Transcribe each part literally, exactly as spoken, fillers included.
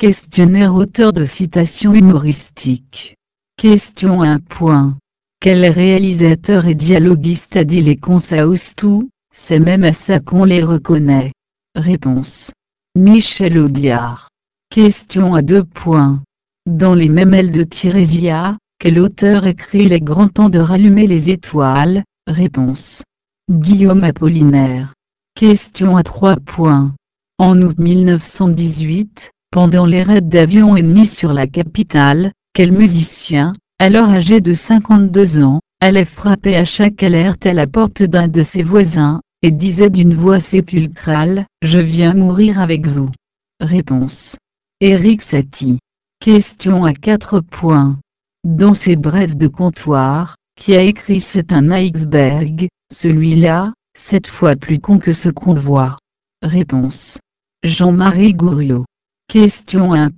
Questionnaire auteur de citations humoristiques. Question un. Quel réalisateur et dialoguiste a dit les cons ça ose tout, c'est même à ça qu'on les reconnaît? Réponse. Michel Audiard. Question à deux. Dans les Mémelles de Tirésia, quel auteur écrit Les grands temps de rallumer les étoiles? Réponse. Guillaume Apollinaire. Question à trois. En août mille neuf cent dix-huit, pendant les raids d'avions ennemis sur la capitale, quel musicien, alors âgé de cinquante-deux ans, allait frapper à chaque alerte à la porte d'un de ses voisins, et disait d'une voix sépulcrale « Je viens mourir avec vous ». Réponse. Éric Satie. Question à quatre. Dans ses brèves de comptoir, qui a écrit C'est un iceberg, celui-là, sept fois plus con que ce qu'on voit? Réponse. Jean-Marie Gouriot. Question un.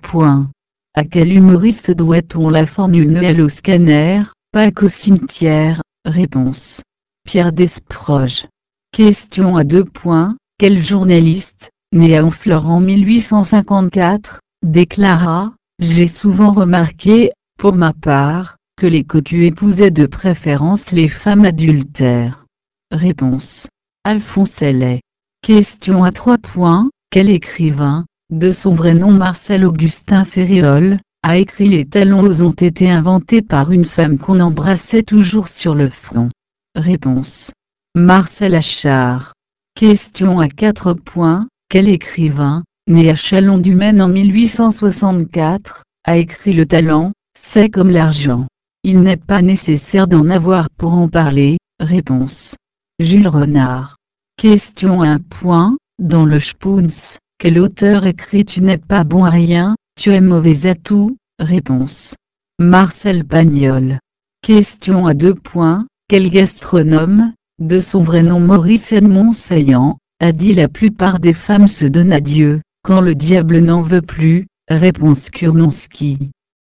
À quel humoriste doit-on la formule Noël au scanner, Pâques au cimetière? Réponse. Pierre Desproges. Question à deux. Quel journaliste, né à Honfleur en mille huit cent cinquante-quatre, déclara « J'ai souvent remarqué, pour ma part, que les cocus épousaient de préférence les femmes adultères ». Réponse. Alphonse Allais. Question à trois. Quel écrivain, de son vrai nom Marcel Augustin Ferriol, a écrit Les talons ont été inventés par une femme qu'on embrassait toujours sur le front? Réponse. Marcel Achard. Question à quatre. Quel écrivain, né à Chalon-du-Maine en mille huit cent soixante-quatre, a écrit Le talent, c'est comme l'argent. Il n'est pas nécessaire d'en avoir pour en parler? Réponse. Jules Renard. Question un. Dans le Spoons, quel auteur écrit Tu n'es pas bon à rien, tu es mauvais à tout? Réponse. Marcel Pagnol. Question à deux. Quel gastronome, de son vrai nom Maurice Edmond Saillant, a dit La plupart des femmes se donnent à Dieu, quand le diable n'en veut plus? Réponse Kurnonski.